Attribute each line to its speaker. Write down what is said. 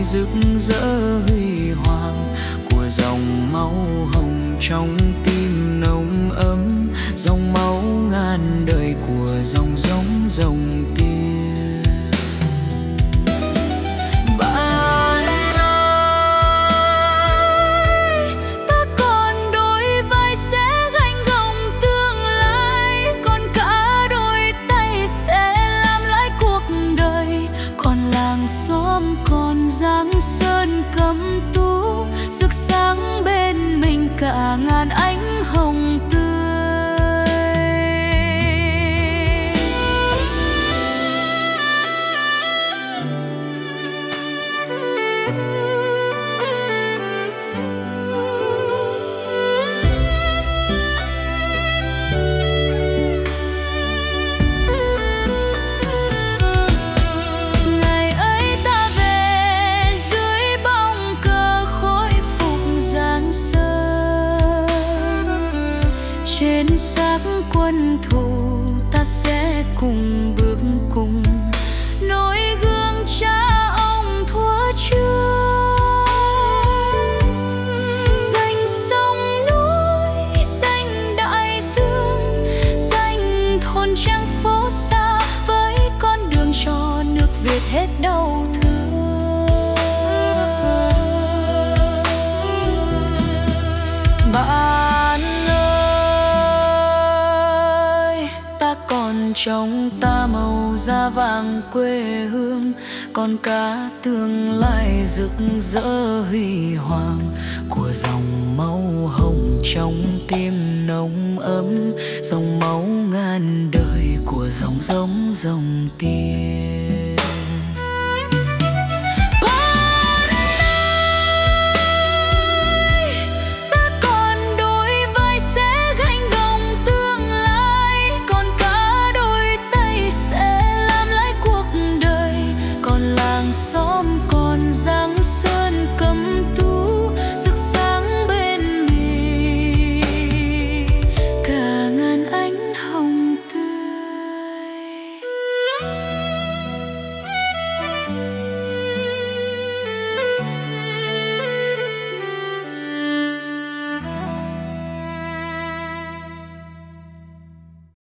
Speaker 1: rực rỡ huy hoàng của dòng máu hồng trong tim nồng ấm, dòng máu ngàn đời của dòng giống dòng tiên. Bạn ơi, ta còn đôi vai sẽ gánh gồng tương lai, còn cả đôi tay sẽ làm lại cuộc đời. Còn làng xóm, còn giang sơn cấm tú, rực sáng bên mình cả ngàn ánh hồng tươi. Ngày ấy ta về dưới bóng cờ khôi phục giang sơn, trên xác quân thù ta sẽ cùng bước cùng noi gương cha ông thuở trước. Danh sông núi, danh đại dương, danh thôn trang phố xa, với con đường cho nước Việt hết đau thương. Bạn ơi, ta còn trong ta màu da vàng quê hương, còn cả tương lai rực rỡ huy hoàng của dòng máu hồng trong tim nồng ấm, dòng máu ngàn đời của dòng giống dòng tiên.